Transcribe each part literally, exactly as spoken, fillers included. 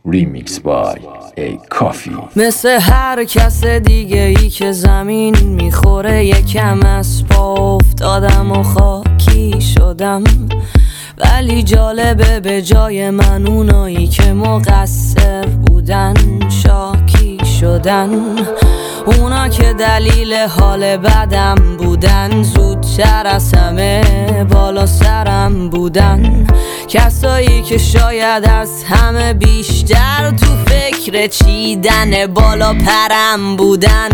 Remix by ای کافی. مثل هر کس دیگه ای که زمین میخوره یکم از پا افتادم و خاکی شدم، ولی جالبه به جای من اونایی که مقصر بودن شاکی شدن. اونا که دلیل حال بدم بودن زودتر از همه بالا سرم بودن. کسایی که شاید از همه بیشتر تو فکر چیدن بالا پرم بودن.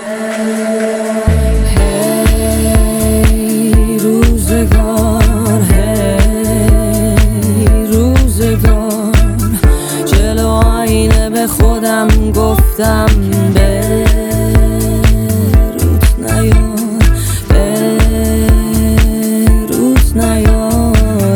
هی روزگار، هی روزگار، جلو آینه به خودم گفتم به روت نیار، به روت نیار،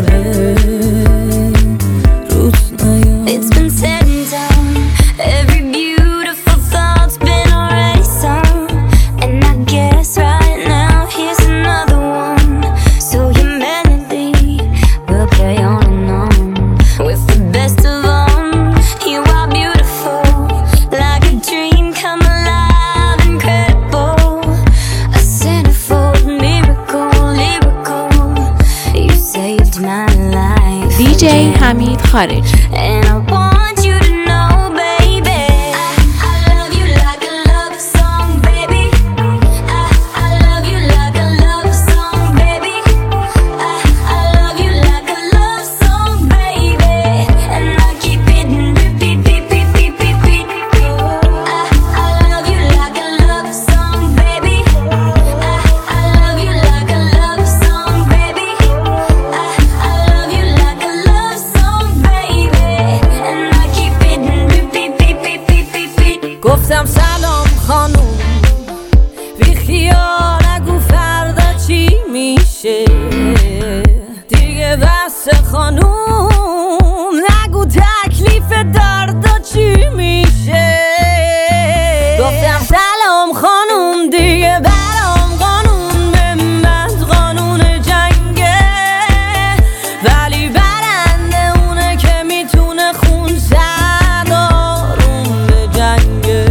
روت نیار. It's been said and done, every beautiful thought's been already sung, and I guess right now here's another one. So humanity will play on and on with the best of them. You are beautiful, like a dream come alive, incredible, a centerfold miracle, lyrical. You saved my life. دی جی حمید خارجی. And I want you to know, baby, I, I love you like a love song, baby. I, I love you like a love song, baby. I, I love you like a love song, baby. And I keep hitting repeat, repeat, repeat, repeat, repeat. I, I love you like a love song, baby. I, I love you like a love song, baby. I, I love you like a love song, baby. And I keep hitting repeat, repeat, repeat, repeat. گفتم سلام خانوم، بی خیال نگو فردا چی میشه دیگه، بس خانوم نگو تکلیف دردا چی میشه. گفتم سلام خانوم، دیگه برام قانون به من قانون جنگه، ولی برنده اونه که میتونه خون زد آروم به جنگه.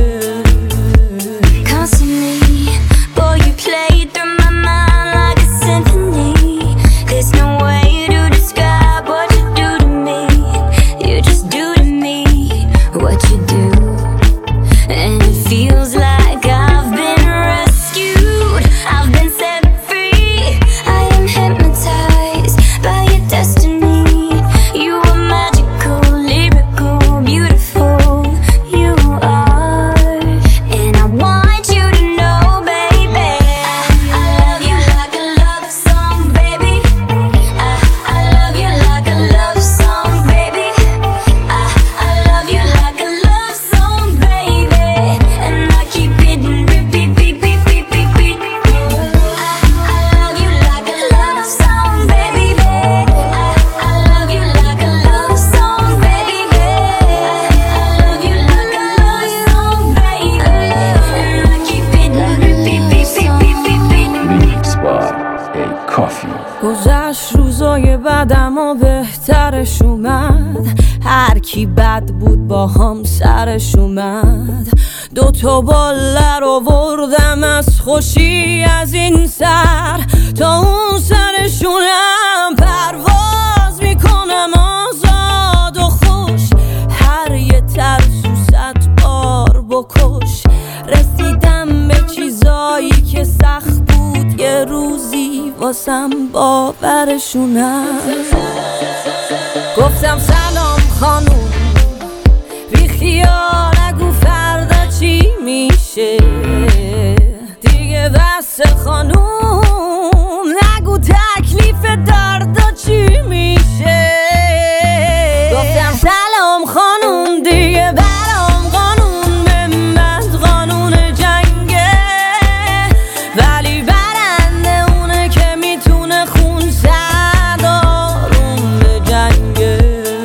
Constantly, boy, you play through my mind like a symphony. There's no way to describe what you do to me. You just do to me what you do, and it feels like I've been rescued. I've been set free. I am hypnotized by your destiny. You are magical, lyrical, beautiful. You are, and I want you to know, baby, I, I love you like a love song, baby. I, I love you like a love song, baby. I, I love you like a love song, baby. And I keep hitting repeat, repeat, repeat, repeat. I, I love you like a love song, baby. I, I love you like a love song, baby. I love you like a love song, baby. And I keep hitting repeat, repeat, repeat, repeat. Remix by ای کافی. گذشت روزای بدم و بهترش اومد، هر کی بد بود با هم سرش اومد. دوتا باله رو بردم از خوشی از این سر تا اون سرشونم، پرواز میکنم آزاد و خوش، هر یه ترسو صد بار بکش. رسیدم به چیزایی که سخت بود یه روزی واسم باورشونم. گفتم سلام خانوم، بی خیال نگو فردا چی میشه دیگه، بس خانوم نگو تکلیف دردا چی میشه. گفتم سلام خانوم، دیگه برام قانون به من قانون جنگه، ولی برنده اونه که میتونه خون زد آروم به جنگه.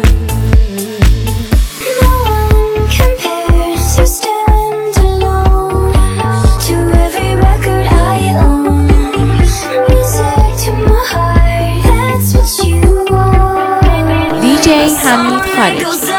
No one compares to stand alone to every record I own. Music to my heart, that's what you want. دی جی حمید خارجی.